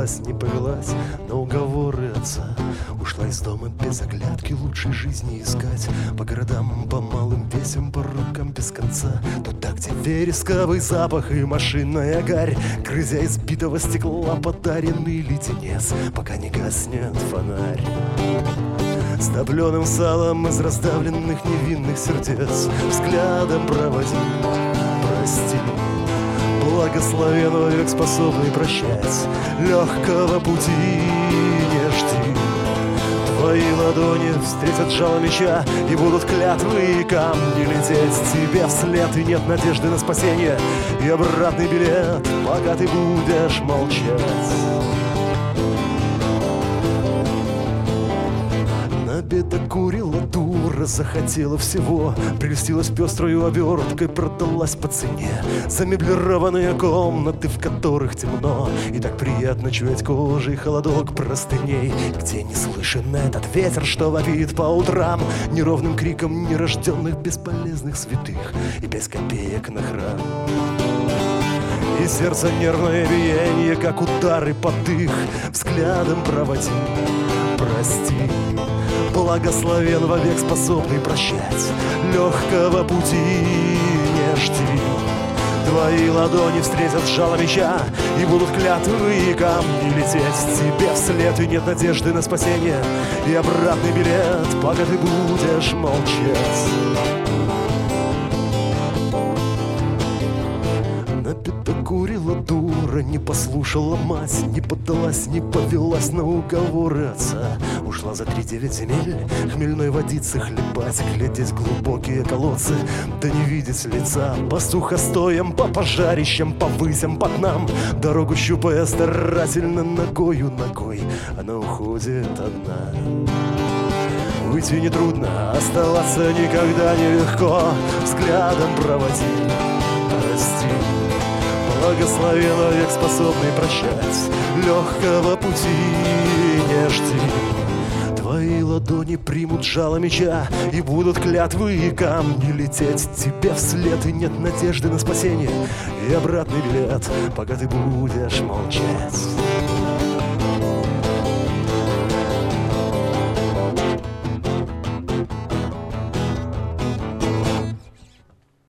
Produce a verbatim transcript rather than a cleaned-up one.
поддалась, не повелась на уговоры отца. Ушла из дома без оглядки, лучшей жизни искать. По городам, по малым весям, по рукам без конца. Туда, где вересковый запах и машинная гарь, грызя избитого стекла подаренный леденец, пока не гаснет фонарь. С топленым салом из раздавленных невинных сердец взглядом проводи, прости. Благословен век, способный прощать, легкого пути не жди. Твои ладони встретят жало меча, и будут клятвы и камни лететь тебе вслед, и нет надежды на спасение и обратный билет, пока ты будешь молчать. Набедокурила дура, захотела всего, прельстилась пестрою оберткой, продалась по цене. Замеблированные комнаты, в которых темно, и так приятно чуять кожей холодок простыней, где не слышен этот ветер, что вопит по утрам неровным криком нерожденных бесполезных святых и без копеек на храм. И сердце нервное биение, как удары под дых, взглядом проводи, прости. Благословен вовек, способный прощать, легкого пути не жди. Твои ладони встретят жало меча, и будут клятвы и камни лететь тебе вслед, и нет надежды на спасение и обратный билет, пока ты будешь молчать. Набедокурила дура, не послушала мать, не поддалась, не повелась на уговоры отца. Ушла за три девять земель хмельной водицы хлебать, глядеть в глубокие колодцы, да не видеть лица. По сухостоям, по пожарищам, по высям, по днам, дорогу щупая старательно ногою ногой, она уходит одна. Уйти нетрудно, оставаться никогда нелегко, взглядом проводи, прости. Благословен век, способный прощать, легкого пути не жди. Твои ладони примут жало меча, и будут клятвы и камни лететь тебе вслед, и нет надежды на спасение и обратный билет, пока ты будешь молчать.